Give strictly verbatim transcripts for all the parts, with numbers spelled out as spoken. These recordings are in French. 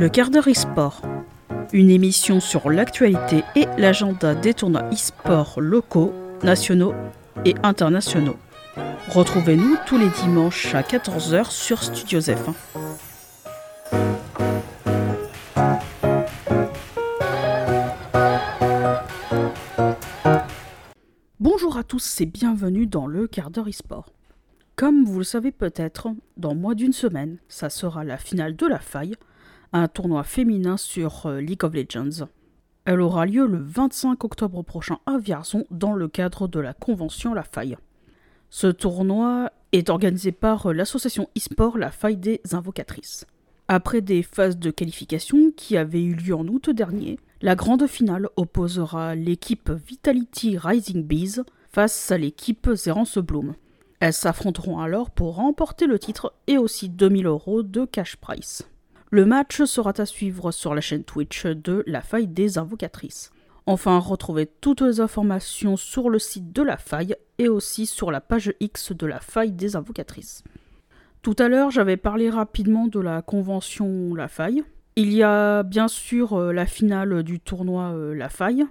Le quart d'heure e-sport, une émission sur l'actualité et l'agenda des tournois e-sport locaux, nationaux et internationaux. Retrouvez-nous tous les dimanches à quatorze heures sur Studio Zef. Bonjour à tous et bienvenue dans le quart d'heure e-sport. Comme vous le savez peut-être, dans moins d'une semaine, ça sera la finale de la faille, un tournoi féminin sur League of Legends. Elle aura lieu le vingt-cinq octobre prochain à Vierzon dans le cadre de la convention La Faille. Ce tournoi est organisé par l'association e-sport La Faille des Invocatrices. Après des phases de qualification qui avaient eu lieu en août dernier, la grande finale opposera l'équipe Vitality Rising Bees face à l'équipe Zerance Bloom. Elles s'affronteront alors pour remporter le titre et aussi deux mille euros de cash prize. Le match sera à suivre sur la chaîne Twitch de La Faille des Invocatrices. Enfin, retrouvez toutes les informations sur le site de La Faille et aussi sur la page X de La Faille des Invocatrices. Tout à l'heure, j'avais parlé rapidement de la convention La Faille. Il y a bien sûr euh, la finale du tournoi euh, La Faille.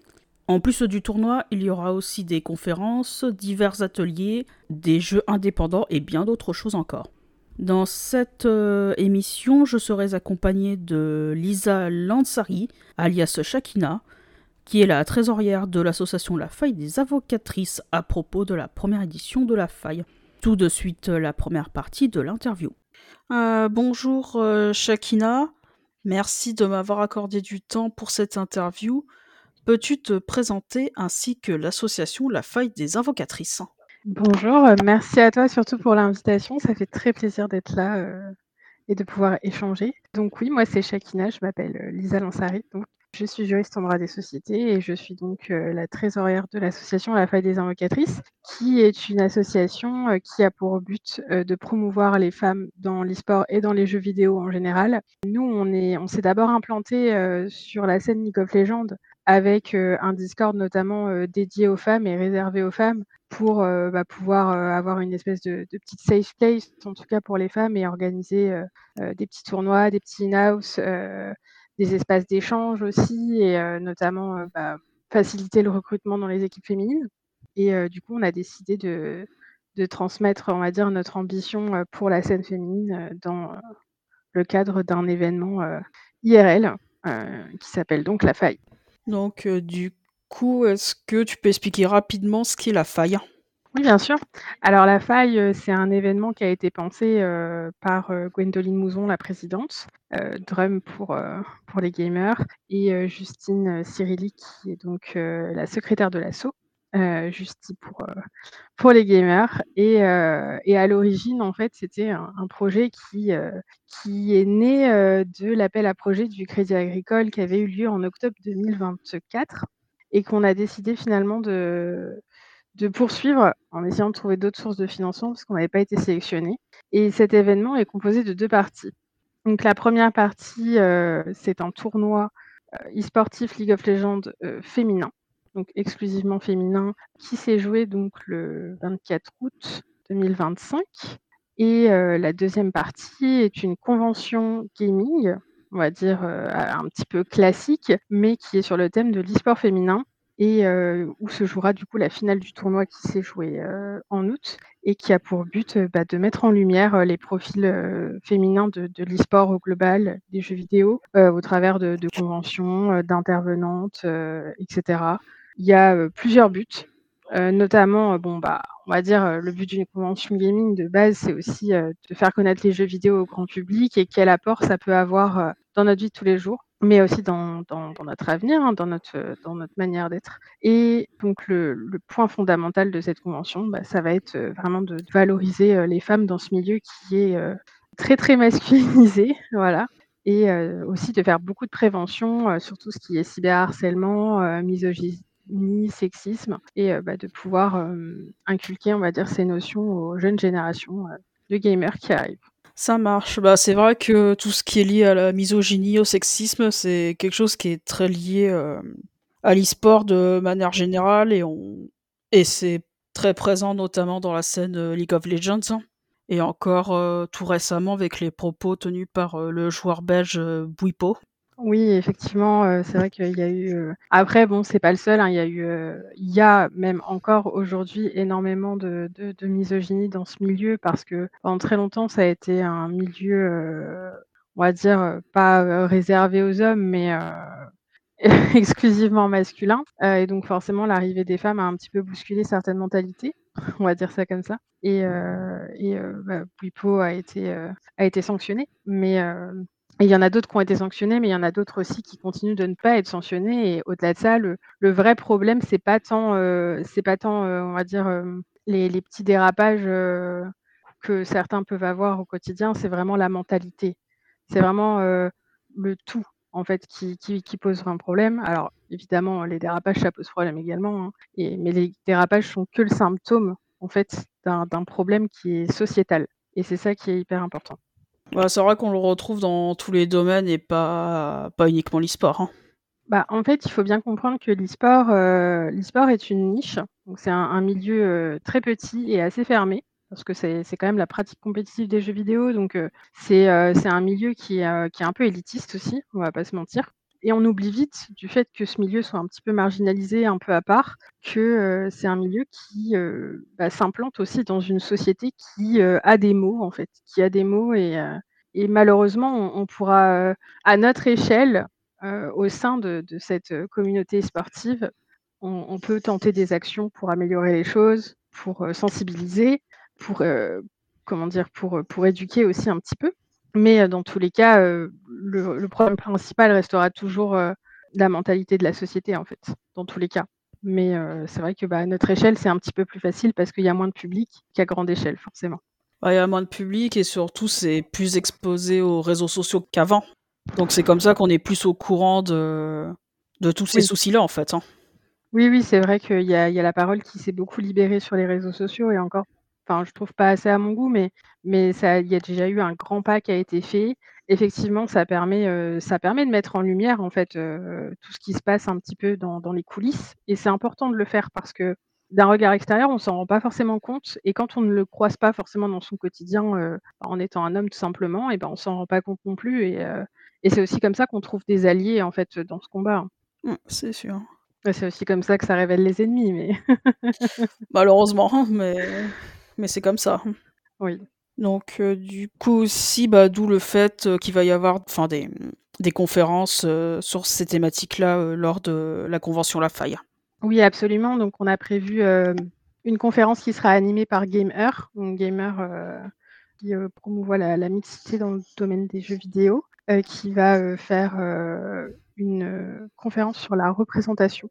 En plus du tournoi, il y aura aussi des conférences, divers ateliers, des jeux indépendants et bien d'autres choses encore. Dans cette euh, émission, je serai accompagnée de Lisa Lansari, alias Shakina, qui est la trésorière de l'association La Faille des Invocatrices à propos de la première édition de La Faille. Tout de suite, la première partie de l'interview. Euh, bonjour euh, Shakina, merci de m'avoir accordé du temps pour cette interview. Peux-tu te présenter ainsi que l'association La Faille des Invocatrices ? Bonjour, euh, merci à toi surtout pour l'invitation, ça fait très plaisir d'être là euh, et de pouvoir échanger. Donc oui, moi c'est Shakina, je m'appelle euh, Lisa Lansari, donc je suis juriste en droit des sociétés et je suis donc euh, la trésorière de l'association La Faille des Invocatrices, qui est une association euh, qui a pour but euh, de promouvoir les femmes dans l'e-sport et dans les jeux vidéo en général. Nous, on est, on s'est d'abord implanté euh, sur la scène League of Legends avec euh, un Discord notamment euh, dédié aux femmes et réservé aux femmes pour euh, bah, pouvoir euh, avoir une espèce de, de petite safe place, en tout cas pour les femmes, et organiser euh, euh, des petits tournois, des petits in-house, euh, des espaces d'échange aussi, et euh, notamment euh, bah, faciliter le recrutement dans les équipes féminines. Et euh, du coup, on a décidé de, de transmettre, on va dire, notre ambition euh, pour la scène féminine euh, dans euh, le cadre d'un événement euh, I R L euh, qui s'appelle donc La Faille. Donc, euh, du coup, est-ce que tu peux expliquer rapidement ce qu'est La Faille ? Oui, bien sûr. Alors La Faille, euh, c'est un événement qui a été pensé euh, par euh, Gwendoline Mouzon, la présidente, euh, Drum pour, euh, pour les gamers, et euh, Justine Cyrilli, qui est donc euh, la secrétaire de l'asso, euh, Justy pour, euh, pour les gamers. Et, euh, et à l'origine, en fait, c'était un, un projet qui, euh, qui est né euh, de l'appel à projet du Crédit Agricole qui avait eu lieu en octobre deux mille vingt-quatre et qu'on a décidé finalement de de poursuivre en essayant de trouver d'autres sources de financement parce qu'on n'avait pas été sélectionné. Et cet événement est composé de deux parties. Donc la première partie, euh, c'est un tournoi euh, e-sportif League of Legends euh, féminin, donc exclusivement féminin, qui s'est joué donc le vingt-quatre août deux mille vingt-cinq. Et euh, la deuxième partie est une convention gaming, on va dire euh, un petit peu classique, mais qui est sur le thème de l'e-sport féminin et euh, où se jouera du coup la finale du tournoi qui s'est joué euh, en août et qui a pour but euh, bah, de mettre en lumière euh, les profils euh, féminins de, de l'e-sport au global, des jeux vidéo, euh, au travers de, de conventions, euh, d'intervenantes, euh, et cetera. Il y a euh, plusieurs buts, euh, notamment, euh, bon bah, on va dire euh, le but d'une convention gaming de base, c'est aussi euh, de faire connaître les jeux vidéo au grand public et quel apport ça peut avoir euh, dans notre vie de tous les jours, mais aussi dans, dans, dans notre avenir, hein, dans, notre, dans notre manière d'être. Et donc le, le point fondamental de cette convention, bah, ça va être euh, vraiment de valoriser euh, les femmes dans ce milieu qui est euh, très très masculinisé, voilà. Et euh, aussi de faire beaucoup de prévention euh, sur tout ce qui est cyberharcèlement, euh, misogynie, sexisme, et euh, bah, de pouvoir euh, inculquer, on va dire, ces notions aux jeunes générations euh, de gamers qui arrivent. Ça marche. Bah, c'est vrai que tout ce qui est lié à la misogynie, au sexisme, c'est quelque chose qui est très lié euh, à l'e-sport de manière générale et, on... et c'est très présent notamment dans la scène euh, League of Legends. Et encore, heu, tout récemment avec les propos tenus par, heu, le joueur belge, heu, Bouipo. Oui, effectivement, heu, c'est vrai qu'il y a eu, heu après bon, c'est pas le seul, hein, il y a eu, heu, il y a même encore aujourd'hui énormément de de de misogynie dans ce milieu parce que pendant très longtemps, ça a été un milieu, heu, on va dire, heu, pas, heu, réservé aux hommes, mais heu, exclusivement masculin, heu et donc forcément l'arrivée des femmes a un petit peu bousculé certaines mentalités, on va dire ça comme ça et heu et heu, bah, Bouipo a été, heu, a été sanctionné, mais hem et il y en a d'autres qui ont été sanctionnés, mais il y en a d'autres aussi qui continuent de ne pas être sanctionnés et au-delà de ça, le le vrai problème, c'est pas tant, heu, c'est pas tant, heu, on va dire, hem, les les petits dérapages, heu, que certains peuvent avoir au quotidien, c'est vraiment la mentalité. C'est vraiment, heu, le tout, en fait, qui qui qui pose un problème. Alors évidemment, les dérapages, ça pose problème également, hein et mais les dérapages sont que le symptôme, en fait, d'un d'un problème qui est sociétal et c'est ça qui est hyper important. Bah, c'est vrai qu'on le retrouve dans tous les domaines et pas pas uniquement l'e-sport, hein. Bah, en fait, il faut bien comprendre que l'e-sport, heu, l'e-sport est une niche, donc c'est un un milieu, heu, très petit et assez fermé parce que c'est c'est quand même la pratique compétitive des jeux vidéo donc heu, c'est, heu, c'est un milieu qui est, heu, qui est un peu élitiste aussi, on va pas se mentir et on oublie vite du fait que ce milieu soit un petit peu marginalisé, un peu à part, que, heu, c'est un milieu qui, heu, bah, s'implante aussi dans une société qui, heu, a des maux, en fait, qui a des maux et heu et malheureusement on on pourra, heu, à notre échelle, Heu, au sein de de cette, heu, communauté sportive, on on peut tenter des actions pour améliorer les choses, pour, heu, sensibiliser, pour, heu, comment dire? Pour, heu, pour éduquer aussi un petit peu. Mais, heu, dans tous les cas, heu, le le problème principal restera toujours, heu, la mentalité de la société, en fait, dans tous les cas. Mais, heu, c'est vrai que, bah, à notre échelle, c'est un petit peu plus facile parce qu'il y a moins de public qu'à grande échelle, forcément. Bah, il y a moins de public et surtout c'est plus exposé aux réseaux sociaux qu'avant. Donc c'est comme ça qu'on est plus au courant de de tous ces Oui. soucis-là, en fait, hein. Oui, oui, c'est vrai qu'il y a il y a la parole qui s'est beaucoup libérée sur les réseaux sociaux et encore enfin, je trouve pas assez à mon goût, mais mais ça il y a déjà eu un grand pas qui a été fait. Effectivement, ça permet, heu, ça permet de mettre en lumière, en fait, heu, tout ce qui se passe un petit peu dans dans les coulisses et c'est important de le faire parce que d'un regard extérieur, on s'en rend pas forcément compte et quand on ne le croise pas forcément dans son quotidien, heu, en étant un homme tout simplement et ben, on s'en rend pas compte non plus et heu et c'est aussi comme ça qu'on trouve des alliés, en fait, dans ce combat, hein. Mmh, c'est sûr. Ouais, c'est aussi comme ça que ça révèle les ennemis, mais Malheureusement, hein, mais mais c'est comme ça, hein. oui. Donc heu, du coup aussi, bah, d'où le fait, heu, qu'il va y avoir enfin des, mmh, des conférences, heu, sur ces thématiques-là, heu, lors de la convention La Faille. Oui, absolument, donc on a prévu, hem, une conférence qui sera animée par Gamer, donc Gamer, heu, qui, heu, promouvoit la la mixité dans le domaine des jeux vidéo, heu, qui va, heu, faire, heu, une, heu, conférence sur la représentation,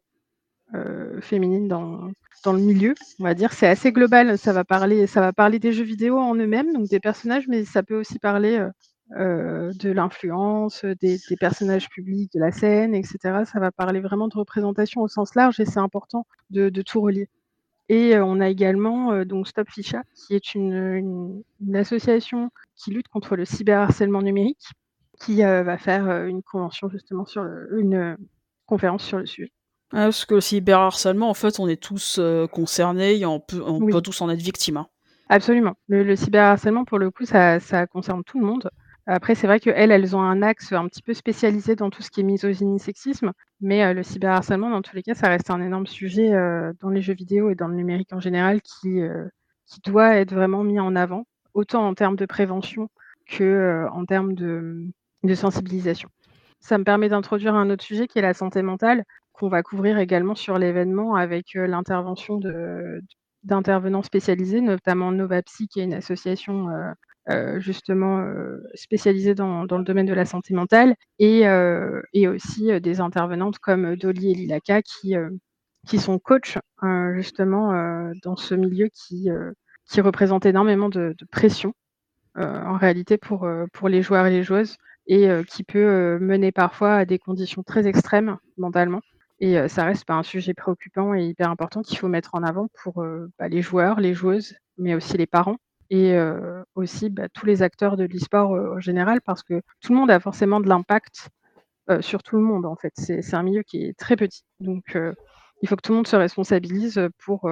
heu, féminine dans dans le milieu, on va dire. C'est assez global, ça va parler ça va parler des jeux vidéo en eux-mêmes, donc des personnages, mais ça peut aussi parler, heu heu, de l'influence, des des personnages publics de la scène et cetera. Ça va parler vraiment de représentation au sens large et c'est important de de tout relier et heu, on a également, heu, donc Stop Ficha qui est une, une une association qui lutte contre le cyberharcèlement numérique, qui, heu, va faire, heu, une convention justement sur le une, heu, conférence sur le sujet. Ah, parce que le cyberharcèlement, en fait, on est tous, heu, concernés et on peut on peut Oui. tous en être victime, hein. Absolument. Le le cyberharcèlement pour le coup, ça ça concerne tout le monde. Après, c'est vrai qu'elles, elles ont un axe un petit peu spécialisé dans tout ce qui est misogynie, sexisme, mais heu, le cyberharcèlement, dans tous les cas, ça reste un énorme sujet, heu, dans les jeux vidéo et dans le numérique en général qui, heu, qui doit être vraiment mis en avant, autant en termes de prévention que, heu, en termes de, mmh, de sensibilisation. Ça me permet d'introduire un autre sujet qui est la santé mentale, qu'on va couvrir également sur l'événement avec, heu, l'intervention de d'intervenants spécialisés, notamment Novapsy, qui est une association, heu heu, justement, heu, spécialisée dans dans le domaine de la santé mentale et heu et aussi, heu, des intervenantes comme, heu, Dolly et Lilaka qui, heu, qui sont coachs, heu, justement, heu, dans ce milieu qui, heu, qui représente énormément de de pression, heu, en réalité pour, heu, pour les joueurs et les joueuses et heu, qui peut, heu, mener parfois à des conditions très extrêmes mentalement et heu, ça reste, bah, un sujet préoccupant et hyper important qu'il faut mettre en avant pour, heu, bah, les joueurs, les joueuses, mais aussi les parents et heu, aussi, bah, tous les acteurs de l'e-sport, heu, en général parce que tout le monde a forcément de l'impact, heu, sur tout le monde en fait. C'est c'est un milieu qui est très petit donc heu, il faut que tout le monde se responsabilise, pour, heu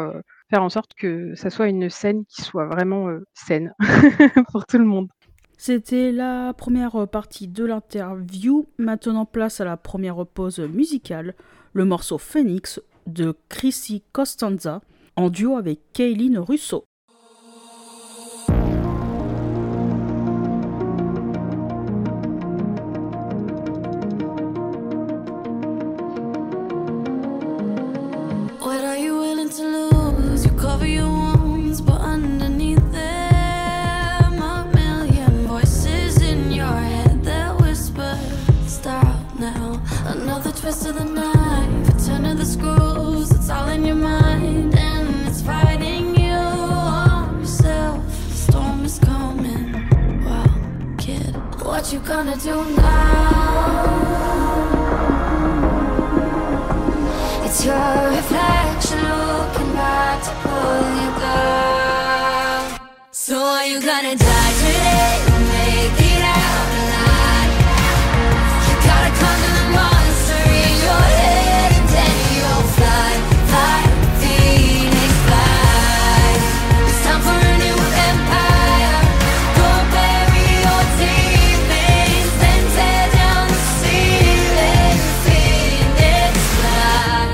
faire en sorte que ça soit une scène qui soit vraiment, heu, saine pour tout le monde. C'était la première partie de l'interview. Maintenant, place à la première pause musicale, le morceau Phoenix de Chrissy Costanza en duo avec Kaitlyn Russo. What are you willing to lose? You cover your wounds, but underneath them a million voices in your head that whisper, stop now. Another twist of the knife, a turn of the screws, it's all in your mind and it's fighting you on yourself. The storm is coming. Wow, kid, what you gonna do now? It's your reflection looking back to pull you down. So are you gonna die today or make it out alive? You gotta conquer the monster in your head and then you'll fly, fly, Phoenix fly. It's time for a new empire. Go bury your demons, then tear down the ceiling, Phoenix fly.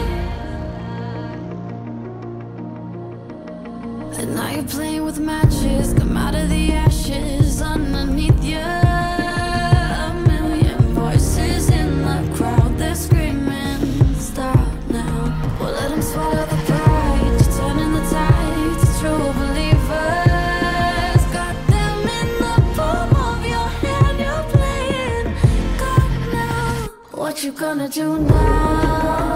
And now you're playing with matches, come out of the ashes underneath you. A million voices in the crowd, they're screaming, stop now. Well, let them swallow the pride, you're turning the tide to true believers. Got them in the palm of your hand, you're playing God now. What you gonna do now?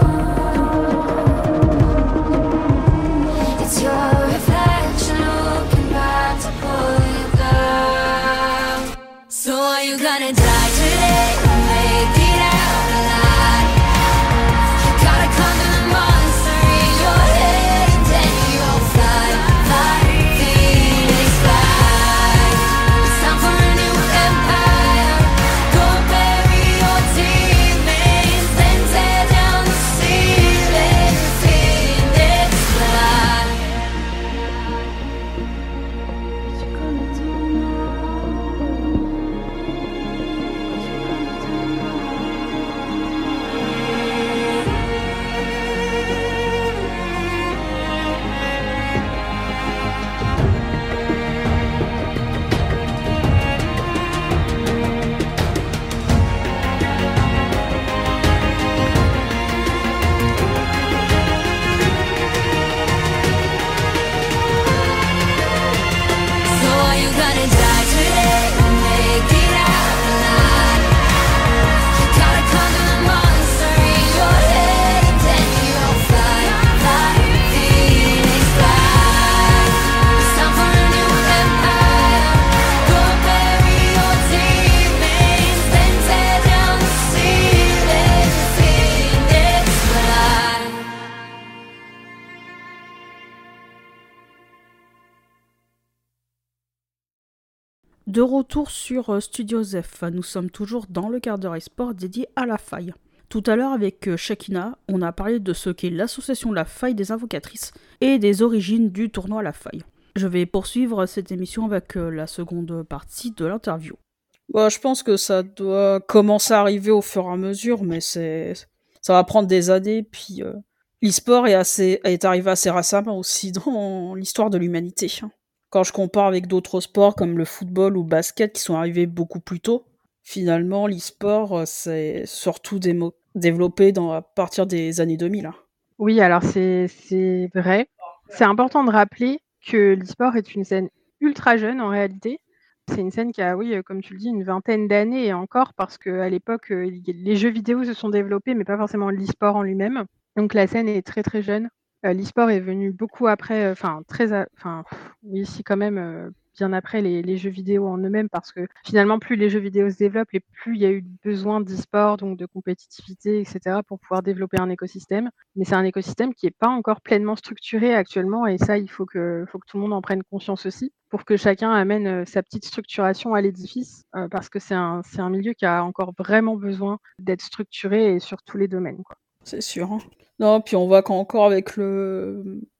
It's your reflection looking back to pull you down. So are you gonna die today or make it out alive? You gotta conquer the monster in your head and then you'll fly, fly, Phoenix fly. It's time for a new empire. Go bury your demons, then tear down the ceiling, Phoenix fly. What you gonna do now? What you gonna do now? So are you gonna die today or make it out alive? You gotta conquer the monster in your head and then you'll fly, fly, Phoenix fly. It's time for a new empire. Go bury your demons, then tear down the ceiling, Phoenix fly. De retour sur euh, Studio Zef, nous sommes toujours dans le quart d'heure e-sport dédié à la faille. Tout à l'heure avec euh, Shakina, on a parlé de ce qu'est l'association La Faille des Invocatrices et des origines du tournoi La Faille. Je vais poursuivre cette émission avec euh, la seconde partie de l'interview. Bah, je pense que ça doit commencer à arriver au fur et à mesure, mais c'est ça va prendre des années, puis euh, l'e-sport est, assez... est arrivé assez récemment aussi dans l'histoire de l'humanité. Quand je compare avec d'autres sports comme le football ou le basket qui sont arrivés beaucoup plus tôt, finalement l'e-sport euh, c'est surtout démo- développé dans, à partir des années deux mille. Oui, alors c'est c'est vrai. C'est important de rappeler que l'e-sport est une scène ultra jeune en réalité. C'est une scène qui a, oui, heu, comme tu le dis, une vingtaine d'années et encore parce qu'à l'époque, heu, il y les jeux vidéo se sont développés, mais pas forcément l'e-sport en lui-même. Donc la scène est très, très jeune. Heu, l'e-sport est venu beaucoup après, heu, enfin très a enfin oui, si quand même, heu, bien après les les jeux vidéo en eux-mêmes parce que finalement plus les jeux vidéo se développent et plus il y a eu besoin d'e-sport, donc de compétitivité et cetera pour pouvoir développer un écosystème. Mais c'est un écosystème qui est pas encore pleinement structuré actuellement et ça, il faut que faut que tout le monde en prenne conscience aussi pour que chacun amène, heu, sa petite structuration à l'édifice, heu, parce que c'est un c'est un milieu qui a encore vraiment besoin d'être structuré et sur tous les domaines, quoi. C'est sûr. Hein. Non, puis on voit qu'encore avec le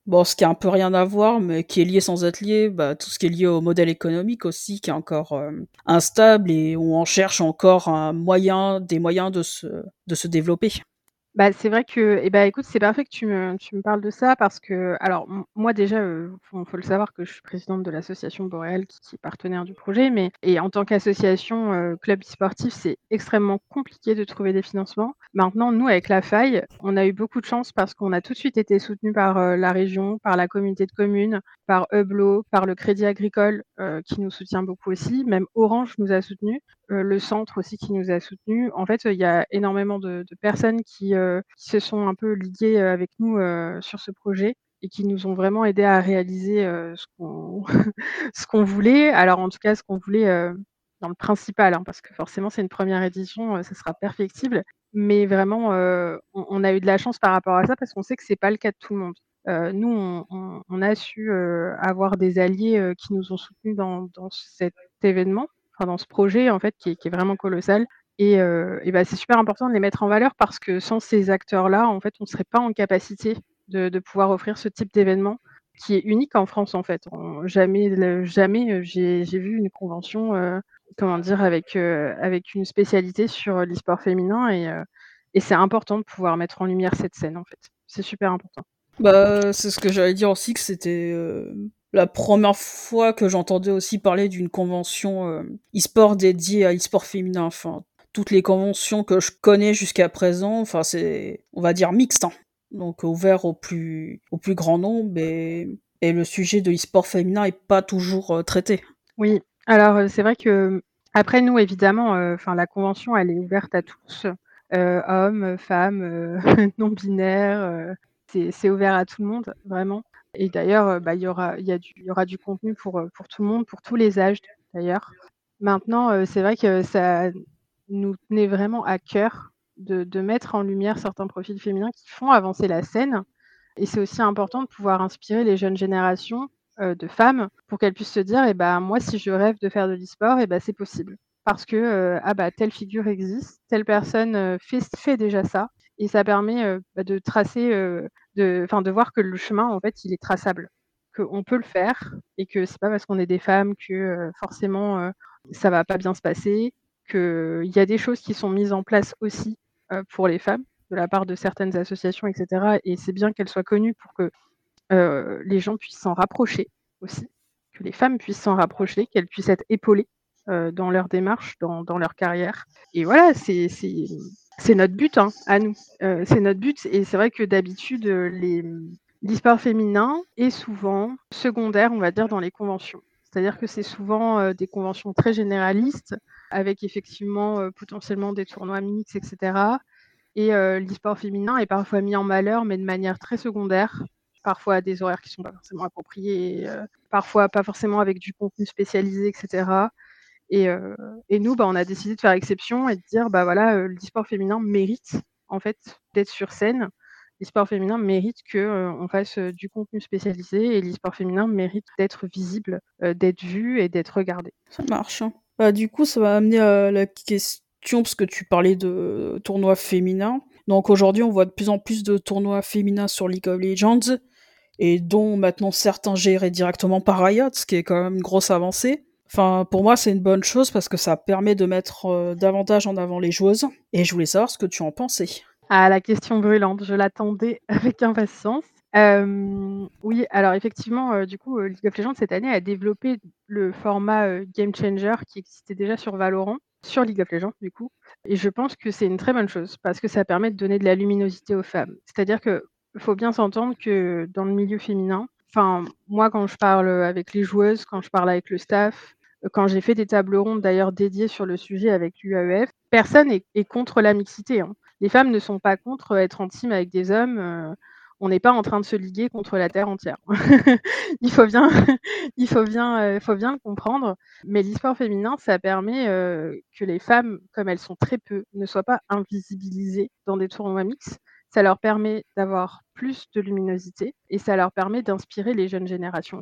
Bon, ce qui a un peu rien à voir, mais qui est lié sans être lié, bah, tout ce qui est lié au modèle économique aussi, qui est encore euh, instable et où on cherche encore un moyen, des moyens de se, de se développer. Bah, c'est vrai que eh bah, écoute, c'est parfait que tu me tu me parles de ça parce que alors m moi déjà, heu, faut faut le savoir que je suis présidente de l'association Boréal qui qui est partenaire du projet, mais et en tant qu'association, heu, club e-sportif, c'est extrêmement compliqué de trouver des financements. Maintenant, nous, avec la faille, on a eu beaucoup de chance parce qu'on a tout de suite été soutenus par, heu, la région, par la communauté de communes, par Hublot, par le Crédit Agricole, heu, qui nous soutient beaucoup aussi. Même Orange nous a soutenus. Heu, le centre aussi qui nous a soutenus. En fait, il y a énormément de de personnes qui, heu, qui se sont un peu liguées, heu, avec nous, heu, sur ce projet et qui nous ont vraiment aidés à réaliser, heu, ce qu'on ce qu'on voulait. Alors en tout cas, ce qu'on voulait, heu, dans le principal, hein, parce que forcément c'est une première édition, heu, ça sera perfectible. Mais vraiment, heu, on on a eu de la chance par rapport à ça parce qu'on sait que c'est pas le cas de tout le monde. Heu, nous, on on on a su, heu, avoir des alliés, heu, qui nous ont soutenus dans dans cet événement. Enfin, dans ce projet en fait qui est qui est vraiment colossal et heu et bah, c'est super important de les mettre en valeur parce que sans ces acteurs-là, en fait, on serait pas en capacité de de pouvoir offrir ce type d'événement qui est unique en France, en fait. On jamais le jamais, heu, j'ai j'ai vu une convention, heu, comment dire? Avec, heu, avec une spécialité sur, heu, l'e-sport féminin et heu et c'est important de pouvoir mettre en lumière cette scène, en fait. C'est super important. Bah, c'est ce que j'allais dire aussi, que c'était euh, la première fois que j'entendais aussi parler d'une convention euh, e-sport dédiée à e-sport féminin. Enfin, toutes les conventions que je connais jusqu'à présent, enfin, c'est, on va dire, mixte, hein. Donc ouvert au plus, au plus grand nombre, et, et le sujet de e-sport féminin est pas toujours euh, traité. Oui, alors, heu, c'est vrai que, après nous évidemment, heu, enfin la convention elle est ouverte à tous, heu, hommes, femmes, heu, non binaires, heu, c'est c'est ouvert à tout le monde, vraiment et d'ailleurs, heu, bah, il y aura il y a du il y aura du contenu pour, heu, pour tout le monde, pour tous les âges d'ailleurs. Maintenant, heu, c'est vrai que ça nous tenait vraiment à cœur de de mettre en lumière certains profils féminins qui font avancer la scène et c'est aussi important de pouvoir inspirer les jeunes générations, heu, de femmes pour qu'elles puissent se dire: «Et bah, moi, si je rêve de faire de l'e-sport et bah, c'est possible». Parce que, heu, ah bah, telle figure existe, telle personne, heu, fait fait déjà ça et ça permet, heu, bah, de tracer, heu, de enfin, de voir que le chemin, en fait, il est traçable. Qu'on peut le faire et que c'est pas parce qu'on est des femmes que, heu, forcément, heu, ça va pas bien se passer, qu'il y a des choses qui sont mises en place aussi, heu, pour les femmes de la part de certaines associations et cetera et c'est bien qu'elles soient connues pour que, heu, les gens puissent s'en rapprocher aussi, que les femmes puissent s'en rapprocher, qu'elles puissent être épaulées, heu, dans leur démarche, dans dans leur carrière et voilà, c'est c'est c'est notre but, hein, à nous. Heu, c'est notre but et c'est vrai que d'habitude, heu, les, mmh, l'e-sport féminin est souvent secondaire, on va dire, dans les conventions. C'est-à-dire que c'est souvent, heu, des conventions très généralistes avec effectivement, heu, potentiellement des tournois mixtes et cetera et heu, l'e-sport féminin est parfois mis en malheur, mais de manière très secondaire, parfois à des horaires qui sont pas forcément appropriés et heu, parfois pas forcément avec du contenu spécialisé et cetera et heu et nous, bah, on a décidé de faire exception et de dire: «Bah, voilà, heu, l'e-sport féminin mérite, en fait, d'être sur scène. L'e-sport féminin mérite que, heu, on fasse, heu, du contenu spécialisé et l'e-sport féminin mérite d'être visible, heu, d'être vu et d'être regardé». Ça marche, hein. Bah, du coup, ça va amener à la question, parce que tu parlais de tournois féminins. Donc aujourd'hui, on voit de plus en plus de tournois féminins sur League of Legends, et dont maintenant certains gérés directement par Riot, ce qui est quand même une grosse avancée. Enfin, pour moi, c'est une bonne chose parce que ça permet de mettre euh, davantage en avant les joueuses. Et je voulais savoir ce que tu en pensais. Ah, la question brûlante, je l'attendais avec impatience. Hem, oui, alors effectivement, heu, du coup, heu, League of Legends cette année a développé le format, heu, Game Changer qui existait déjà sur Valorant, sur League of Legends du coup et je pense que c'est une très bonne chose parce que ça permet de donner de la luminosité aux femmes. C'est-à-dire qu'il faut bien s'entendre que dans le milieu féminin, enfin, moi quand je parle, avec les joueuses, quand je parle avec le staff, heu, quand j'ai fait des tables rondes d'ailleurs dédiées sur le sujet avec l'U A E F, personne est est contre la mixité, hein. Les femmes ne sont pas contre, heu, être en team avec des hommes, heu, on n'est pas en train de se liguer contre la terre entière. Il faut bien il faut bien, heu, faut bien le comprendre, mais l'e-sport féminin, ça permet, heu, que les femmes, comme elles sont très peu, ne soient pas invisibilisées dans des tournois mixtes. Ça leur permet d'avoir plus de luminosité et ça leur permet d'inspirer les jeunes générations aussi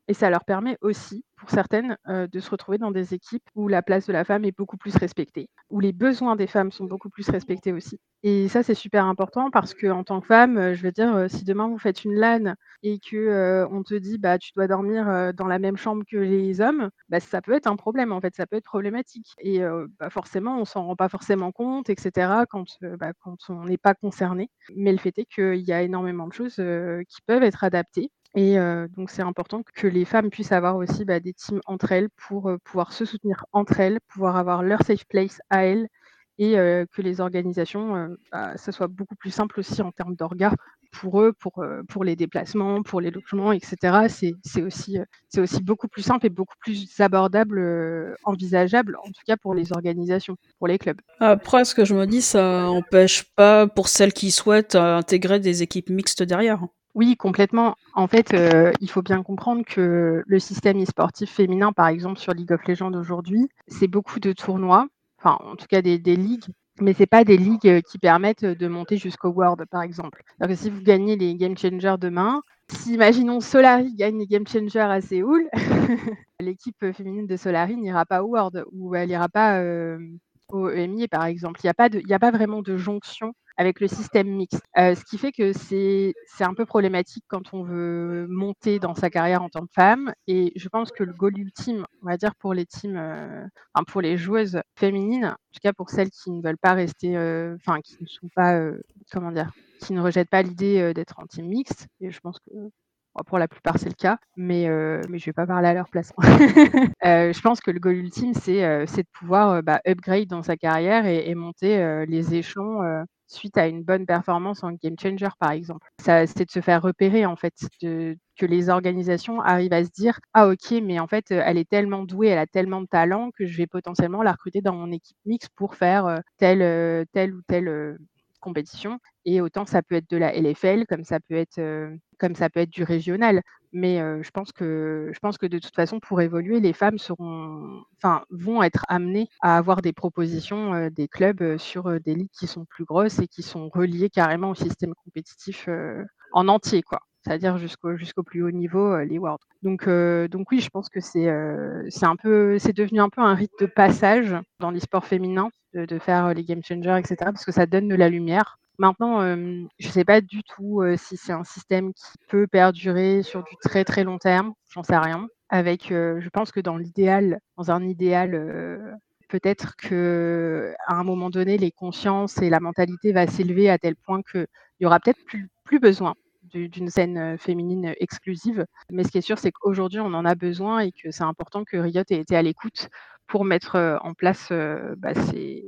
et ça leur permet aussi, pour certaines, heu, de se retrouver dans des équipes où la place de la femme est beaucoup plus respectée, où les besoins des femmes sont beaucoup plus respectés aussi et ça, c'est super important parce qu'en tant que femme, heu, je veux dire, heu, si demain vous faites une LAN et que, heu, on te dit: «Bah, tu dois dormir, heu, dans la même chambre que les hommes», bah, ça peut être un problème, en fait, ça peut être problématique et heu, bah, forcément, on s'en rend pas forcément compte et cetera quand, heu, bah, quand on n'est pas concerné. Mais le fait est qu'il y a énormément de choses, heu, qui peuvent être adaptées et heu, donc c'est important que les femmes puissent avoir aussi, bah, des teams entre elles pour, heu, pouvoir se soutenir entre elles, pouvoir avoir leur safe place à elles et heu, que les organisations, heu, bah, ça soit beaucoup plus simple aussi en termes d'orgas pour eux, pour, heu, pour les déplacements, pour les logements et cetera. C'est c'est aussi, heu, c'est aussi beaucoup plus simple et beaucoup plus abordable, heu, envisageable, en tout cas pour les organisations, pour les clubs. Après, ce que je me dis, ça empêche pas pour celles qui souhaitent euh, intégrer des équipes mixtes derrière. Oui, complètement. En fait, heu, il faut bien comprendre que le système e-sportif féminin, par exemple, sur League of Legends aujourd'hui, c'est beaucoup de tournois, enfin, en tout cas des des ligues, mais c'est pas des ligues, heu, qui permettent, de monter jusqu'au World, par exemple. C'est-à-dire que si vous gagnez les Game Changers demain, si imaginons Solari gagne les Game Changers à Séoul, l'équipe, heu, féminine de Solari n'ira pas au World ou elle ira pas, hem, au E M I A, par exemple. Il y a pas de il y a pas vraiment de jonction avec le système mixte. Heu, ce qui fait que c'est c'est un peu problématique quand on veut monter dans sa carrière en tant que femme et je pense que le goal ultime, on va dire pour les teams, heu, enfin pour les joueuses féminines, en tout cas pour celles qui ne veulent pas rester, heu, enfin qui ne sont pas, heu, comment dire? Qui ne rejettent pas l'idée, heu, d'être en team mixte et je pense que, bah, pour la plupart c'est le cas, mais heu, mais je vais pas parler à leur place. Heu, je pense que le goal ultime c'est, heu, c'est de pouvoir, heu, bah, upgrade dans sa carrière et et monter, heu, les échelons, heu, suite à une bonne performance en game changer, par exemple. Ça c'est de se faire repérer, en fait, de que les organisations arrivent à se dire: «Ah OK, mais en fait, heu, elle est tellement douée, elle a tellement de talent que je vais potentiellement la recruter dans mon équipe mixte pour faire, heu, telle, heu, telle ou telle, heu, compétition» et autant ça peut être de la L F L comme ça peut être, heu, comme ça peut être du régional. Mais heu, je pense que je pense que de toute façon pour évoluer, les femmes seront enfin, vont être amenées à avoir des propositions, heu, des clubs, heu, sur, heu, des ligues qui sont plus grosses et qui sont reliées carrément au système compétitif, heu, en entier, quoi. C'est-à-dire jusqu'au jusqu'au plus haut niveau, heu, les Worlds. Donc heu, donc oui, je pense que c'est, heu, c'est un peu c'est devenu un peu un rite de passage dans l'e-sport féminin de de faire, heu, les game changers et cetera parce que ça donne de la lumière. Maintenant, hem, je ne sais pas du tout, heu, si c'est un système qui peut perdurer sur du très, très long terme, j'en sais rien. Avec, heu, je pense que dans l'idéal dans un idéal, heu, peut-être qu'à un moment donné, les consciences et la mentalité va s'élever à tel point qu'il y aura peut-être plus plus besoin d'u d'une scène, heu, féminine exclusive. Mais ce qui est sûr, c'est qu'aujourd'hui, on en a besoin et que c'est important que Riot ait été à l'écoute pour mettre, heu, en place, heu, bah, ces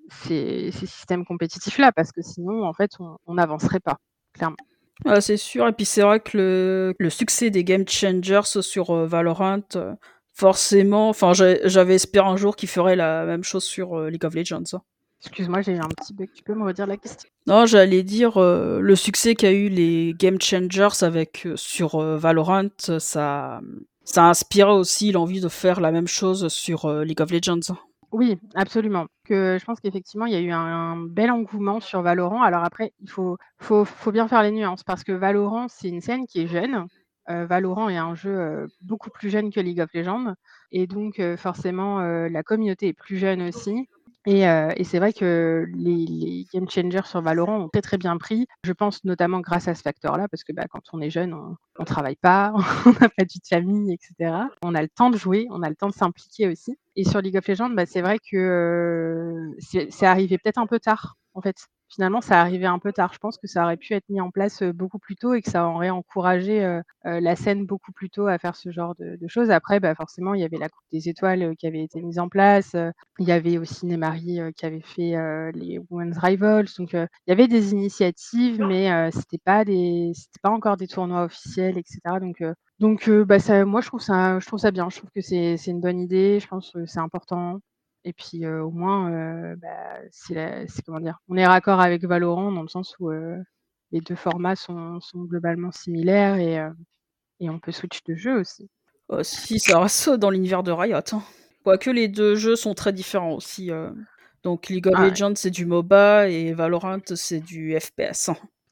ces ces systèmes compétitifs-là, parce que sinon, en fait, on on n'avancerait pas, clairement. Ah, c'est sûr, et puis c'est vrai que le, le succès des Game Changers sur euh, Valorant, euh, forcément, enfin j'ai- j'avais espéré un jour qu'ils feraient la même chose sur euh, League of Legends. Hein. Excuse-moi, j'ai eu un petit bug, tu peux me redire la question? Non, j'allais dire euh, le succès qu'a eu les Game Changers avec euh, sur euh, Valorant, ça, ça a inspiré aussi l'envie de faire la même chose sur euh, League of Legends. Oui, absolument. Que je pense qu'effectivement, il y a eu un un bel engouement sur Valorant. Alors après, il faut faut faut bien faire les nuances parce que Valorant, c'est une scène qui est jeune. Heu, Valorant est un jeu, heu, beaucoup plus jeune que League of Legends et donc heu, forcément, heu, la communauté est plus jeune aussi et heu et c'est vrai que les les game changers sur Valorant ont très, très bien pris. Je pense notamment grâce à ce facteur-là parce que, bah, quand on est jeune, on on travaille pas, on n'a pas de vie de famille et cetera. On a le temps de jouer, on a le temps de s'impliquer aussi et sur League of Legends, bah, c'est vrai que, heu, c'est c'est arrivé peut-être un peu tard, en fait. Finalement, ça arrivait un peu tard. Je pense que ça aurait pu être mis en place, heu, beaucoup plus tôt et que ça aurait encouragé, heu heu, la scène beaucoup plus tôt à faire ce genre de de choses. Après, bah, forcément, il y avait la Coupe des étoiles, heu, qui avait été mise en place, heu, il y avait aussi Neymari, heu, qui avait fait, heu, les Women's Rivals. Donc, heu, il y avait des initiatives, mais, heu, c'était pas des c'était pas encore des tournois officiels et cetera. Donc, heu donc, heu, bah, ça moi je trouve ça je trouve ça bien. Je trouve que c'est c'est une bonne idée. Je pense que c'est important et puis, heu, au moins, heu, bah, c'est la c'est comment dire? On est raccord avec Valorant dans le sens où, heu, les deux formats sont sont globalement similaires et heu et on peut switch de jeu aussi. Euh, si, ça reste dans l'univers de Riot. Hein. Quoique les deux jeux sont très différents aussi. euh. Donc League of Ah Legends c'est du MOBA et Valorant c'est du F P S. Hein.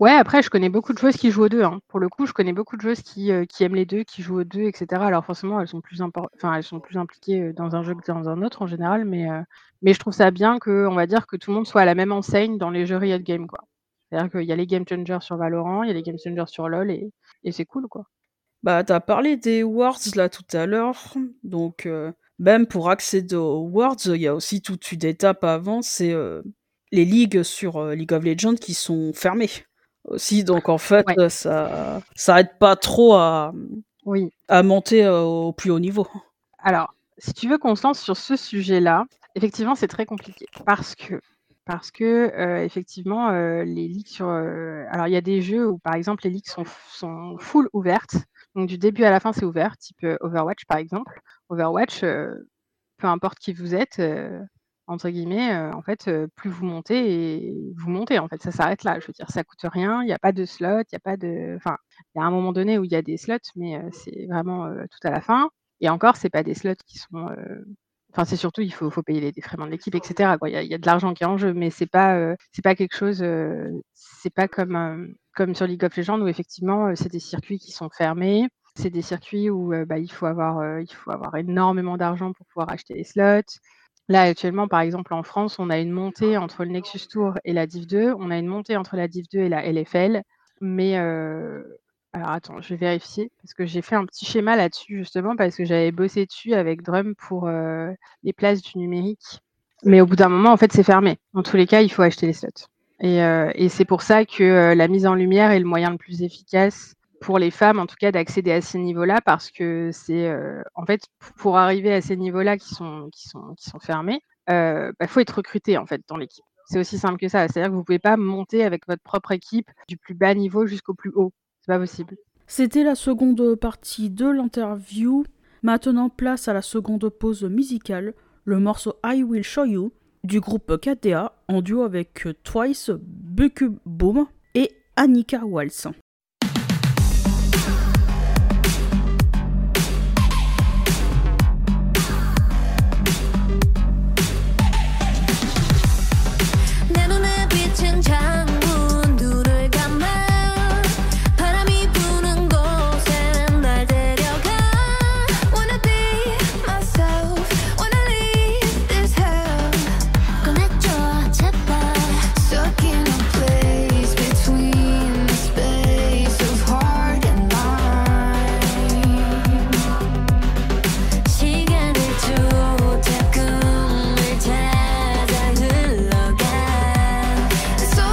Ouais, après je connais beaucoup de joueuses qui jouent aux deux, hein. Pour le coup, je connais beaucoup de joueuses qui, heu, qui aiment les deux, qui jouent aux deux et cetera. Alors forcément, elles sont plus impor enfin, elles sont plus impliquées, heu, dans un jeu que dans un autre en général, mais heu, mais je trouve ça bien qu'on va dire que tout le monde soit à la même enseigne dans les jeux Riot Games, quoi. C'est-à-dire qu'il y a les game changers sur Valorant, il y a les game changers sur LoL et et c'est cool, quoi. Bah, tu as parlé des Worlds là tout à l'heure, donc heu, même pour accéder aux Worlds, il y a aussi toute une étape avant, c'est, heu, les ligues sur, heu, League of Legends qui sont fermées aussi, donc en fait, Ouais, heu, ça ça aide pas trop à, mmh, oui. à monter, heu, au plus haut niveau. Alors, si tu veux qu'on se lance sur ce sujet-là, effectivement, c'est très compliqué parce que parce que, heu, effectivement, heu, les ligues sur, heu alors il y a des jeux où, par exemple, les ligues sont f sont full ouvertes, donc du début à la fin, c'est ouvert, type, heu, Overwatch, par exemple. Overwatch, heu, peu importe qui vous êtes, heu, entre guillemets, heu, en fait, heu, plus vous montez et vous montez, en fait, ça s'arrête là. Je veux dire, ça coûte rien, il y a pas de slot, il y a pas de enfin, il y a un moment donné où il y a des slots, mais heu, c'est vraiment, heu, tout à la fin. Et encore, c'est pas des slots qui sont, heu enfin, c'est surtout il faut faut payer les défraiements de l'équipe et cetera, quoi. Il y a il y a de l'argent qui est en jeu, mais c'est pas, heu, c'est pas quelque chose, heu, c'est pas comme, hem, comme sur League of Legends où effectivement, heu, c'est des circuits qui sont fermés. C'est des circuits où, heu, bah, il faut avoir, heu, il faut avoir énormément d'argent pour pouvoir acheter les slots. Là, actuellement, par exemple, en France, on a une montée entre le Nexus Tour et la Div deux. On a une montée entre la Div deux et la L F L, mais heu, alors attends, je vais vérifier parce que j'ai fait un petit schéma là-dessus justement parce que j'avais bossé dessus avec Drum pour, heu, les places du numérique. Mais au bout d'un moment, en fait, c'est fermé. Dans tous les cas, il faut acheter les slots et heu et c'est pour ça que, heu, la mise en lumière est le moyen le plus efficace pour les femmes, en tout cas, d'accéder à ces niveaux-là parce que c'est, heu, en fait, p pour arriver à ces niveaux-là qui sont qui sont qui sont fermés, heu, bah, faut être recruté, en fait, dans l'équipe. C'est aussi simple que ça. C'est-à-dire que vous pouvez pas monter avec votre propre équipe du plus bas niveau jusqu'au plus haut. C'est pas possible. C'était la seconde partie de l'interview. Maintenant, place à la seconde pause musicale, le morceau I Will Show You du groupe K D A en duo avec Twice, Buku Boom et Annika Waltz. 내 눈에 비친 창문 눈을 감아 바람이 부는 곳에 날 데려가 Wanna be myself Wanna leave this hell 꺼내줘 제발 Stuck in a place between the space of heart and mind 시간을 쫓아 꿈을 찾아 흘러가 So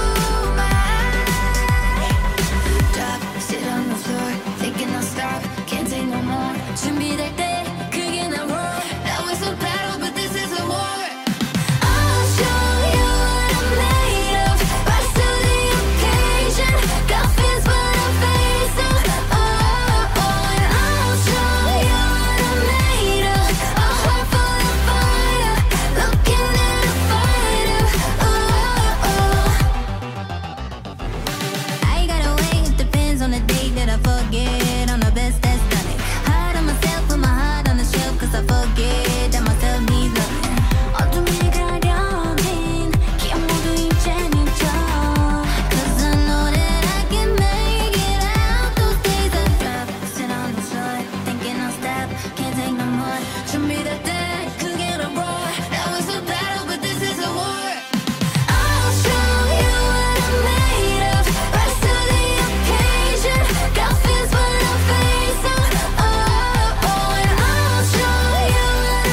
my drop, sit on the floor thinking I'll stop, can't take no more 준비될 때 그게 나 roar Now it's a battle but this is a war I'll show you what I'm made of Rise to the occasion Got fears but I face them Oh, oh, and I'll show you what I'm made of A heart full of fire Looking at a fighter Oh, oh I got a way, it depends on the day that I forget I'm the best that's done it Hard on myself, put my heart on the shelf Cause I forget that myself needs loving 어둠이 가려진 기억 모두 이젠 잊어 Cause I know that I can make it out Those days I drop, sit on the floor Thinking I'll stop, can't take no more 준비될 때 그게 나 roar Now it's a battle but this is a war I'll show you what I'm made of Rise to the occasion Got fears but I face them Oh, oh, and I'll show you what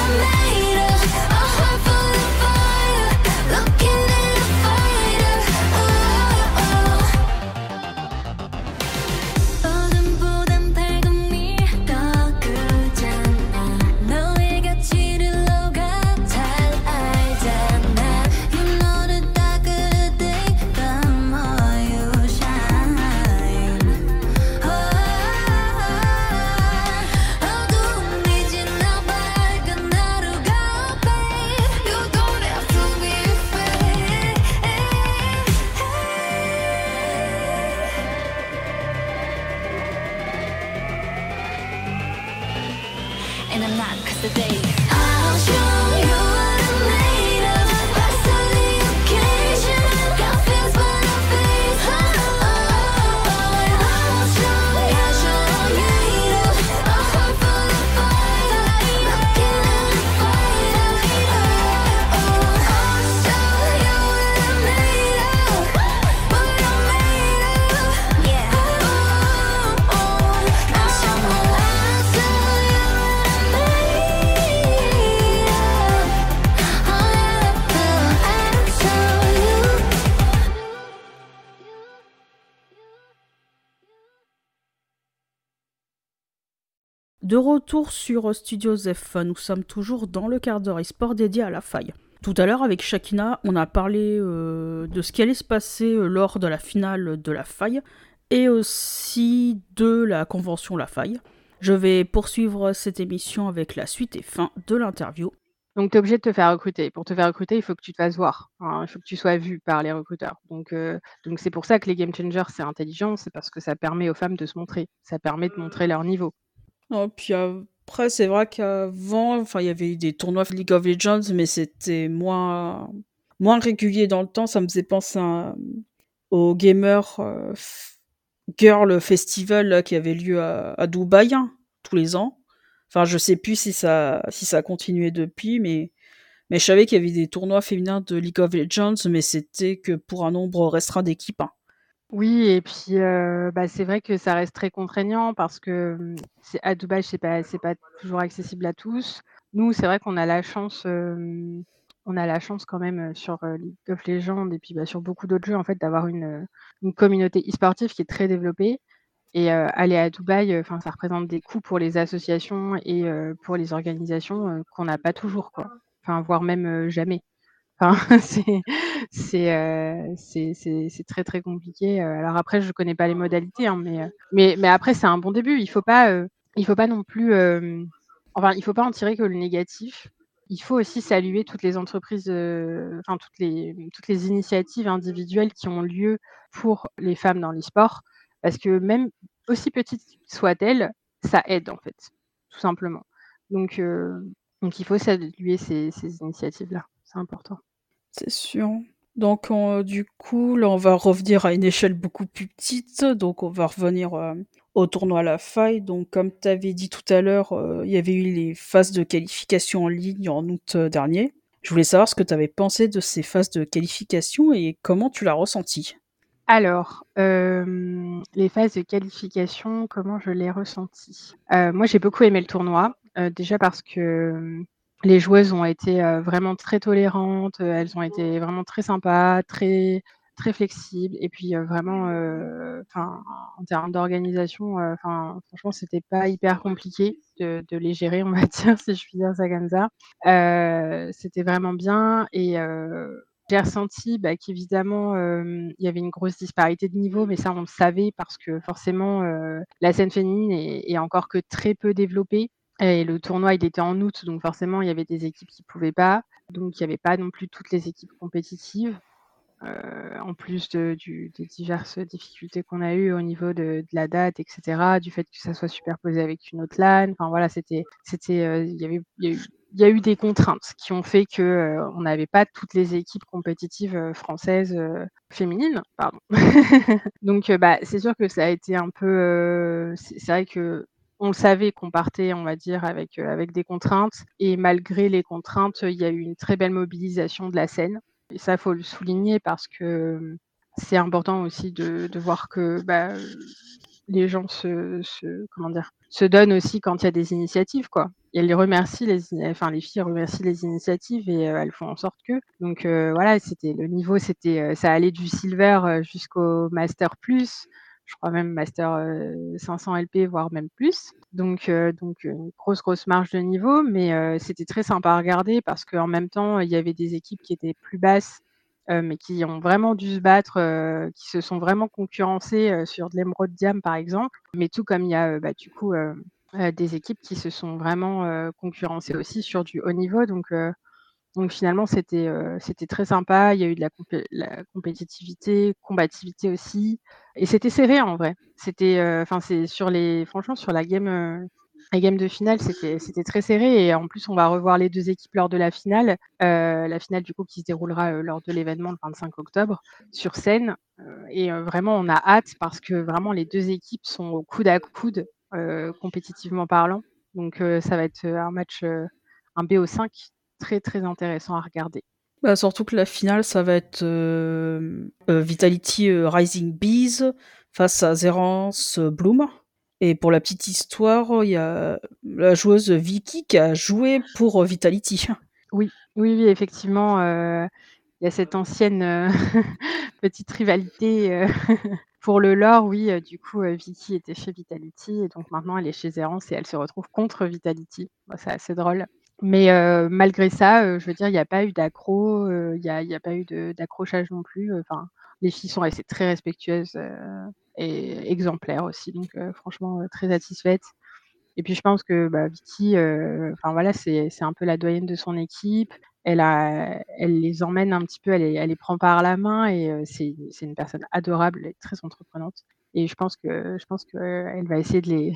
De retour sur Studio Zef, nous sommes toujours dans le quart d'heure e-sport dédié à la faille. Tout à l'heure, avec Shakina, on a parlé euh, de ce qui allait se passer euh, lors de la finale de la faille et aussi de la convention La Faille. Je vais poursuivre cette émission avec la suite et fin de l'interview. Donc, tu es obligé de te faire recruter. Pour te faire recruter, il faut que tu te fasses voir. Hein, il faut que tu sois vu par les recruteurs. Donc, euh, donc c'est pour ça que les Game Changers, c'est intelligent. C'est parce que ça permet aux femmes de se montrer. Ça permet de montrer leur niveau. Oh, puis après, c'est vrai qu'avant, enfin, il y avait eu des tournois League of Legends, mais c'était moins, moins régulier dans le temps. Ça me faisait penser à, au Gamer euh, Girl Festival là, qui avait lieu à, à Dubaï hein, tous les ans. Enfin, je sais plus si ça, si ça a continué depuis, mais, mais je savais qu'il y avait des tournois féminins de League of Legends, mais c'était que pour un nombre restreint d'équipes. Hein. Oui, et puis euh, bah, c'est vrai que ça reste très contraignant parce que hum, c'est, à Dubaï, c'est pas, c'est pas toujours accessible à tous. Nous, c'est vrai qu'on a la chance, euh, on a la chance quand même euh, sur euh, League of Legends et puis bah, sur beaucoup d'autres jeux en fait d'avoir une, euh, une communauté e-sportive qui est très développée. Et euh, aller à Dubaï, enfin, ça représente des coûts pour les associations et euh, pour les organisations euh, qu'on n'a pas toujours, quoi. Enfin, voire même euh, jamais. Enfin, c'est, c'est, euh, c'est, c'est, c'est très très compliqué. Euh, Alors après, je connais pas les modalités, hein, mais, euh, mais, mais après, c'est un bon début. Il faut pas, euh, il faut pas non plus, euh, enfin, il faut pas en tirer que le négatif. Il faut aussi saluer toutes les entreprises, euh, enfin toutes les, toutes les initiatives individuelles qui ont lieu pour les femmes dans l'e-sport, parce que même aussi petites soient-elles, ça aide en fait, tout simplement. Donc, euh, donc il faut saluer ces, ces initiatives-là. C'est important. C'est sûr. Donc, on- du coup, là, on va revenir à une échelle beaucoup plus petite. Donc, on va revenir euh, au tournoi La Faille. Donc, comme tu avais dit tout à l'heure, euh, il y avait eu les phases de qualification en ligne en août euh, dernier. Je voulais savoir ce que tu avais pensé de ces phases de qualification et comment tu l'as ressenti. Alors, euh, les phases de qualification, comment je l'ai ressenti euh, Moi, j'ai beaucoup aimé le tournoi, euh, déjà parce que euh, les joueuses ont été euh, vraiment très tolérantes, euh, elles ont été vraiment très sympas, très, très flexibles, et puis euh, vraiment, euh, enfin, en termes d'organisation, euh, enfin, franchement, c'était pas hyper compliqué de, de les gérer, on va dire, si je puis dire ça comme ça. Euh, c'était vraiment bien, et euh, j'ai ressenti bah, qu'évidemment, euh, il y avait une grosse disparité de niveau, mais ça, on le savait parce que forcément, euh, la scène féminine est, est encore que très peu développée. Et le tournoi, il était en août, donc forcément, il y avait des équipes qui ne pouvaient pas. Donc, il n'y avait pas non plus toutes les équipes compétitives. Euh, en plus de, du, des diverses difficultés qu'on a eues au niveau de, de la date, et cetera, du fait que ça soit superposé avec une autre LAN. Enfin voilà, c'était, c'était, euh, il y avait, il y a eu, il y a eu des contraintes qui ont fait que euh, on n'avait pas toutes les équipes compétitives euh, françaises euh, féminines, pardon. Donc euh, bah c'est sûr que ça a été un peu, euh, c'est, c'est vrai que on le savait qu'on partait, on va dire, avec, euh, avec des contraintes. Et malgré les contraintes, il y a eu une très belle mobilisation de la scène. Et ça, il faut le souligner parce que c'est important aussi de, de voir que bah, les gens se, se, comment dire, se donnent aussi quand il y a des initiatives, quoi. Et elles remercient les, enfin, les filles remercient les initiatives et euh, elles font en sorte que. Donc euh, voilà, c'était le niveau, c'était, euh, ça allait du silver jusqu'au master plus. Je crois même master euh, cinq cents L P, voire même plus. Donc, euh, donc une grosse, grosse marge de niveau, mais euh, c'était très sympa à regarder parce qu'en même temps, il y avait des équipes qui étaient plus basses, euh, mais qui ont vraiment dû se battre, euh, qui se sont vraiment concurrencées euh, sur de l'émeraude diam, par exemple. Mais tout comme il y a euh, bah, du coup euh, euh, des équipes qui se sont vraiment euh, concurrencées aussi sur du haut niveau. Donc, euh, donc finalement, c'était euh, c'était très sympa. Il y a eu de la, compé- la compétitivité, combativité aussi, et c'était serré en vrai. C'était, enfin, c'est sur les, franchement, sur la game, euh, la game de finale, c'était c'était très serré. Et en plus, on va revoir les deux équipes lors de la finale, euh, la finale du coup qui se déroulera euh, lors de l'événement le vingt-cinq octobre sur scène. Euh, et euh, vraiment, on a hâte parce que vraiment les deux équipes sont au coude à coude, euh, compétitivement parlant. Donc euh, ça va être un match, euh, un B O cinq très très intéressant à regarder. Bah, surtout que la finale, ça va être euh, euh, Vitality euh, Rising Bees face à Zerance euh, Bloom. Et pour la petite histoire, il y a la joueuse Vicky qui a joué pour euh, Vitality. Oui, oui, oui, effectivement. Euh, il y a cette ancienne, heu, petite rivalité, heu, pour le lore, oui, heu, du coup, heu, Vicky était chez Vitality et donc maintenant elle est chez Zerance et elle se retrouve contre Vitality. Bah, c'est assez drôle. Mais heu, malgré ça, heu, je veux dire, il y a pas eu d'accro, heu, il y a il y a pas eu de d'accrochage non plus, heu, enfin, les filles sont restées très respectueuses, heu et exemplaires aussi donc heu, franchement, heu, très satisfaite. Et puis je pense que, bah, Vicky, heu, enfin voilà, c'est c'est un peu la doyenne de son équipe. Elle a elle les emmène un petit peu, elle les elle les prend par la main et heu, c'est c'est une personne adorable et très entreprenante et je pense que je pense qu'elle va essayer de les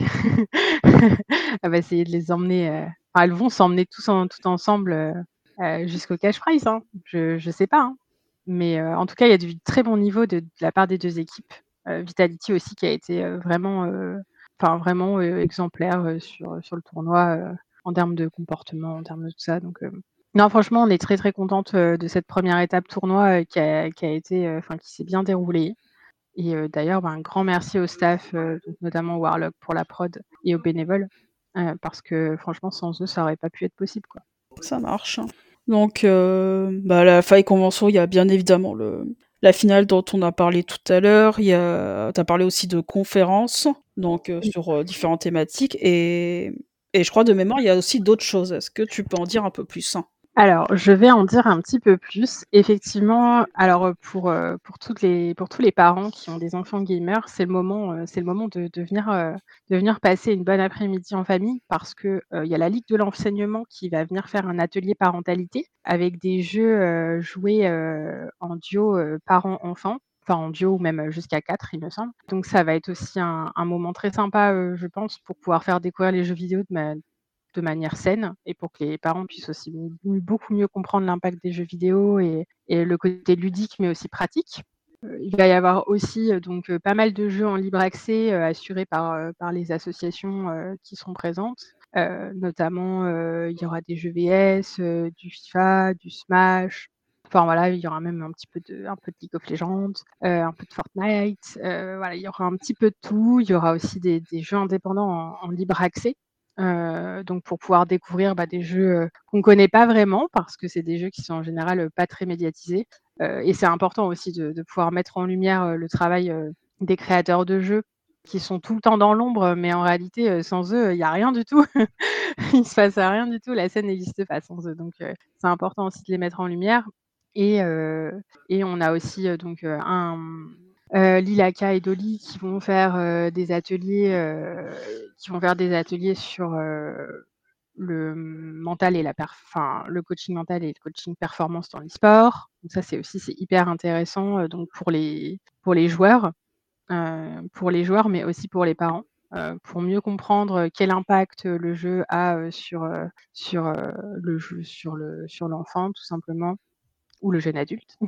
elle va essayer de les emmener, heu, enfin elles vont s'emmener tous en toutes ensemble, heu heu, jusqu'au cash prize, hein. Je je sais pas, hein, mais heu, en tout cas, il y a du très bon niveau de de la part des deux équipes. Heu, Vitality aussi qui a été, heu, vraiment, heu, enfin vraiment, heu, exemplaire, heu, sur, sur le tournoi, heu, en termes de comportement, en termes de tout ça donc heu, non franchement, on est très, très contentes, heu, de cette première étape tournoi, heu, qui a qui a été, heu, enfin qui s'est bien déroulée et heu, d'ailleurs, bah, un grand merci au staff, heu, donc notamment Warlock pour la prod et aux bénévoles, heu, parce que franchement sans eux, ça aurait pas pu être possible, quoi. Ça marche. Donc, euh, bah, la faille convention, il y a bien évidemment le, la finale dont on a parlé tout à l'heure. Il y a, t'as parlé aussi de conférences, donc euh, Oui. sur euh, différentes thématiques. Et, et je crois de mémoire, il y a aussi d'autres choses. Est-ce que tu peux en dire un peu plus, hein? Alors, je vais en dire un petit peu plus. Effectivement, alors, heu, pour, heu, pour toutes les pour tous les parents qui ont des enfants gamers, c'est le moment, heu, c'est le moment de de venir, heu, de venir passer une bonne après-midi en famille parce que, heu, il y a la Ligue de l'enseignement qui va venir faire un atelier parentalité avec des jeux, heu, joués, heu, en duo, heu, parents-enfants, enfin en duo ou même, heu, jusqu'à quatre, il me semble. Donc ça va être aussi un un moment très sympa, heu, je pense, pour pouvoir faire découvrir les jeux vidéo de ma de manière saine et pour que les parents puissent aussi m beaucoup mieux comprendre l'impact des jeux vidéo et et le côté ludique, mais aussi pratique. Heu, il va y avoir aussi, heu, donc heu, pas mal de jeux en libre accès, heu, assurés par, heu, par les associations, heu, qui sont présentes. Heu, notamment, heu, il y aura des jeux V S, heu, du FIFA, du Smash, enfin voilà, il y aura même un petit peu de un peu de League of Legends, heu, un peu de Fortnite, heu, voilà, il y aura un petit peu de tout. Il y aura aussi des des jeux indépendants en en libre accès. Heu, donc pour pouvoir découvrir, bah, des jeux, heu, qu'on connaît pas vraiment parce que c'est des jeux qui sont en général, heu, pas très médiatisés, heu et c'est important aussi de de pouvoir mettre en lumière, heu, le travail, heu, des créateurs de jeux qui sont tout le temps dans l'ombre, mais en réalité, heu, sans eux, il y a rien du tout. Il se passe rien du tout, la scène n'existe pas sans eux, donc heu, c'est important aussi de les mettre en lumière et heu et on a aussi, heu, donc heu, un, mmh, heu, Lilaka et Dolly qui vont faire, heu, des ateliers, heu, qui vont faire des ateliers sur, heu, le mental et la perf enfin, le coaching mental et le coaching performance dans l'e-sport. Donc ça, c'est aussi c'est hyper intéressant, heu, donc pour les pour les joueurs, heu, pour les joueurs, mais aussi pour les parents, heu, pour mieux comprendre, heu, quel impact, heu, le jeu a, heu, sur, heu, sur, heu, le jeu sur le sur l'enfant tout simplement ou le jeune adulte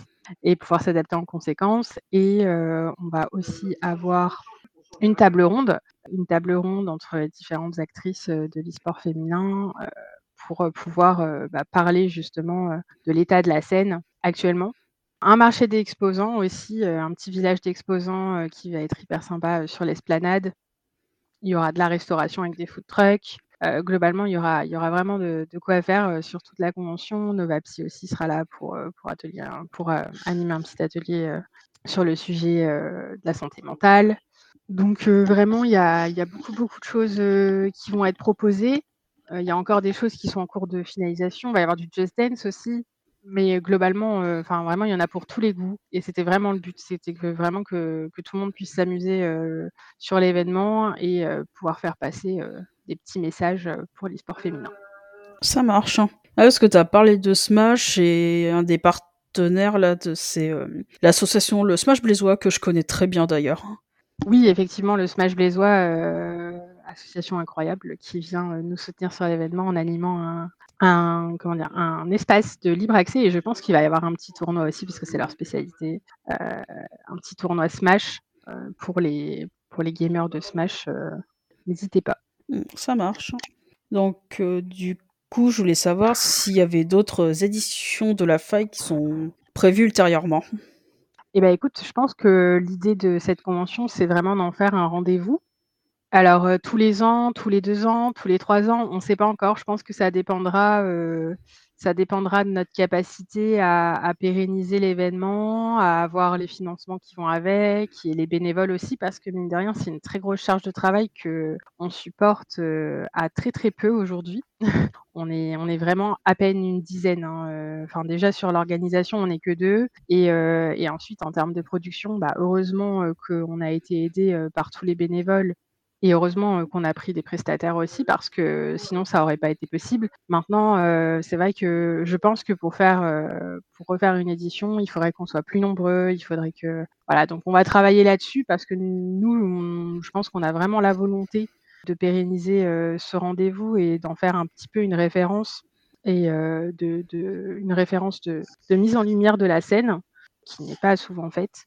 et pouvoir s'adapter en conséquence et heu, on va aussi avoir une table ronde, une table ronde entre différentes actrices, heu, de l'e-sport féminin, heu, pour, heu, pouvoir, heu, bah, parler justement, heu, de l'état de la scène actuellement. Un marché d'exposants aussi, heu, un petit village d'exposants, heu, qui va être hyper sympa, heu, sur l'esplanade. Il y aura de la restauration avec des food trucks. Heu, globalement, il y aura il y aura vraiment de de quoi faire, heu, sur toute la convention. Novapsy aussi sera là pour, heu, pour atelier un pour, heu, animer un petit atelier, heu, sur le sujet, heu, de la santé mentale. Donc heu, vraiment, il y a il y a beaucoup, beaucoup de choses, heu, qui vont être proposées. Heu, il y a encore des choses qui sont en cours de finalisation. Il va y avoir du Just Dance aussi, mais globalement, heu, enfin vraiment, il y en a pour tous les goûts et c'était vraiment le but. C'était que vraiment que que tout le monde puisse s'amuser, heu, sur l'événement et heu, pouvoir faire passer, heu, des petits messages, heu, pour l'e-sport féminin. Ça marche, hein. Ah, parce que tu as parlé de Smash et un des partenaires là, de, c'est euh, l'association Le Smash Blésois que je connais très bien d'ailleurs. Oui, effectivement, le Smash Blésois, heu, association incroyable qui vient, heu, nous soutenir sur l'événement en animant un un comment dire? Un espace de libre accès et je pense qu'il va y avoir un petit tournoi aussi puisque c'est leur spécialité, heu, un petit tournoi Smash, heu, pour les pour les gamers de Smash, heu, n'hésitez pas. Mm, ça marche. Donc, euh, du coup, je voulais savoir s'il y avait d'autres éditions de la faille qui sont prévues ultérieurement. Et bah, écoute, je pense que l'idée de cette convention, c'est vraiment d'en faire un rendez-vous. Alors, heu, tous les ans, tous les deux ans, tous les trois ans, on ne sait pas encore. Je pense que ça dépendra, heu, ça dépendra de notre capacité à à pérenniser l'événement, à avoir les financements qui vont avec et les bénévoles aussi parce que mine de rien, c'est une très grosse charge de travail qu'on supporte, heu, à très, très peu aujourd'hui. On est on est vraiment à peine une dizaine, hein, heu, enfin déjà sur l'organisation, on n'est que deux et heu et ensuite en termes de production, bah, heureusement, heu, qu'on a été aidés, heu, par tous les bénévoles et heureusement, heu, qu'on a pris des prestataires aussi parce que sinon ça aurait pas été possible. Maintenant, heu, c'est vrai que je pense que pour faire, heu, pour refaire une édition, il faudrait qu'on soit plus nombreux, il faudrait que voilà, donc on va travailler là-dessus parce que nous, on je pense qu'on a vraiment la volonté de pérenniser, heu, ce rendez-vous et d'en faire un petit peu une référence et heu, de de une référence de de mise en lumière de la scène, qui n'est pas souvent faite.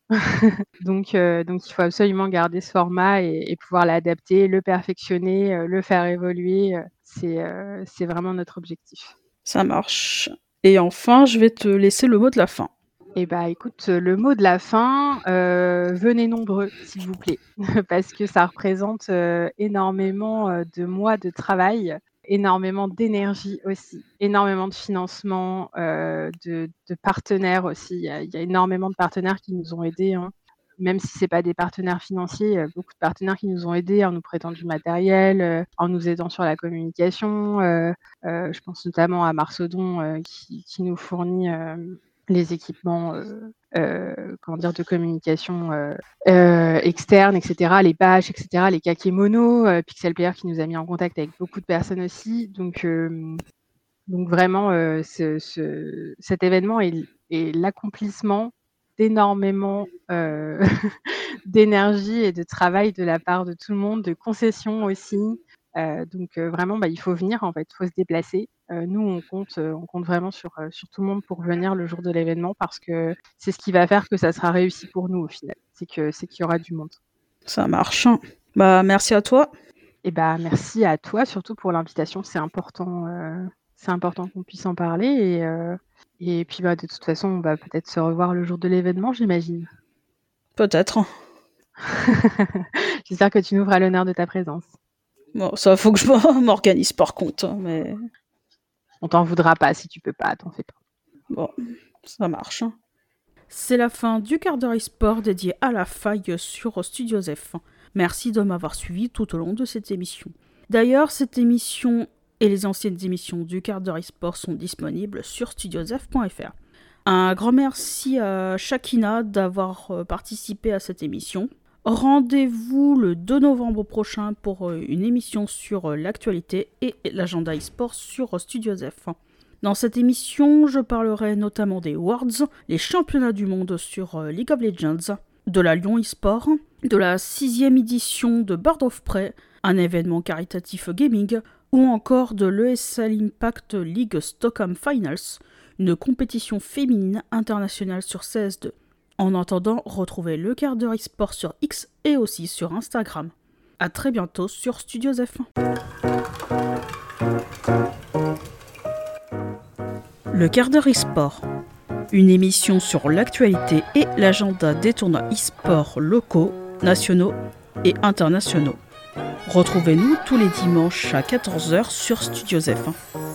Donc heu, donc il faut absolument garder ce format et et pouvoir l'adapter, le perfectionner, heu, le faire évoluer, heu, c'est, heu, c'est vraiment notre objectif. Ça marche. Et enfin, je vais te laisser le mot de la fin. Et bah, écoute, le mot de la fin, heu, venez nombreux, s'il vous plaît, parce que ça représente, heu, énormément, heu, de mois de travail, énormément d'énergie aussi, énormément de financement, heu, de de partenaires aussi. Il y a il y a énormément de partenaires qui nous ont aidés, hein. Même si c'est pas des partenaires financiers, heu, beaucoup de partenaires qui nous ont aidés en nous prêtant du matériel, heu, en nous aidant sur la communication, heu heu, je pense notamment à Marcedon, heu, qui qui nous fournit, hem, les équipements, heu heu, comment dire? De communication, heu heu, externes et cetera, les bâches et cetera, les kakémonos, heu, Pixel Player qui nous a mis en contact avec beaucoup de personnes aussi. Donc hem, donc vraiment, heu, ce ce cet événement est l est l'accomplissement d'énormément, heu, d'énergie et de travail de la part de tout le monde, de concessions aussi. Heu, donc heu, vraiment, bah, il faut venir en fait, il faut se déplacer. Heu, nous, on compte, heu, on compte vraiment sur, heu, sur tout le monde pour venir le jour de l'événement parce que c'est ce qui va faire que ça sera réussi pour nous au final. C'est que c'est qu'il y aura du monde. Ça marche. Bah, merci à toi. Et bah, merci à toi surtout pour l'invitation. C'est important, heu, c'est important qu'on puisse en parler et heu et puis, bah, de toute façon, on va peut-être se revoir le jour de l'événement, j'imagine. Peut-être. J'espère que tu nous feras l'honneur de ta présence. Bon, ça faut que je m'organise par contre, hein, mais On t'en voudra pas si tu peux pas, t'en fais pas. bon, ça marche. C'est la fin du quart d'heure e-sport dédié à la faille sur Studios F. Merci de m'avoir suivi tout au long de cette émission. D'ailleurs, cette émission et les anciennes émissions du quart d'heure e-sport sont disponibles sur studiosf point f r. Un grand merci à Shakina d'avoir participé à cette émission. Rendez-vous le deux novembre prochain pour une émission sur l'actualité et l'agenda e-sport sur Studios F. Dans cette émission, je parlerai notamment des Worlds, les championnats du monde sur League of Legends, de la Lyon eSport, de la sixième édition de Bird of Prey, un événement caritatif gaming, ou encore de l'E S L Impact League Stockholm Finals, une compétition féminine internationale sur C S deux. En attendant, retrouvez le quart d'heure e-sport sur X et aussi sur Instagram. A très bientôt sur Studios F un. Le quart d'heure e-sport, une émission sur l'actualité et l'agenda des tournois e-sport locaux, nationaux et internationaux. Retrouvez-nous tous les dimanches à quatorze heures sur Studios F un.